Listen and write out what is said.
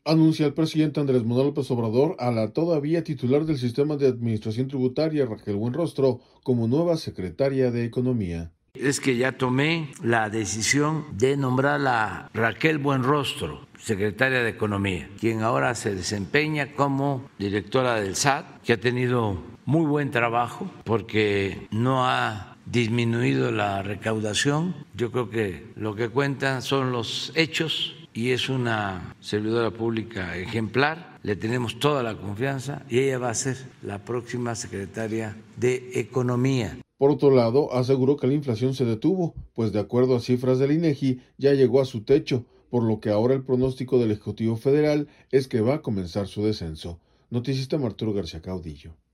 Anuncia el presidente Andrés Manuel López Obrador a la todavía titular del Sistema de Administración Tributaria, Raquel Buenrostro, como nueva secretaria de Economía. Es que ya tomé la decisión de nombrar a Raquel Buenrostro, secretaria de Economía, quien ahora se desempeña como directora del SAT, que ha tenido muy buen trabajo porque no ha disminuido la recaudación. Yo creo que lo que cuentan son los hechos y es una servidora pública ejemplar. Le tenemos toda la confianza y ella va a ser la próxima secretaria de Economía. Por otro lado, aseguró que la inflación se detuvo, pues de acuerdo a cifras del INEGI ya llegó a su techo, por lo que ahora el pronóstico del Ejecutivo Federal es que va a comenzar su descenso. Noticista Arturo García Caudillo.